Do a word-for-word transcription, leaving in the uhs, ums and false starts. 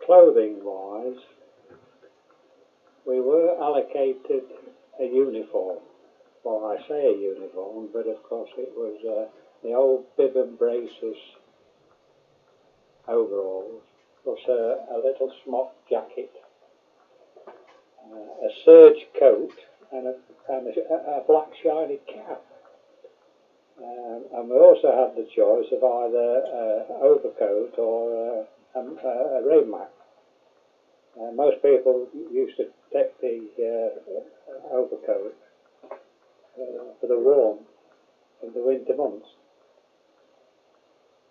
clothing-wise, we were allocated a uniform. Well, I say a uniform, but of course it was uh, the old bib and braces overalls, plus a, a little smock jacket, uh, a serge coat, and a, and a, a black shiny cap. Um, and we also had the choice of either uh, overcoat or uh, a, a rain mac. Uh, most people used to take the uh, overcoat uh, for the warm in the winter months.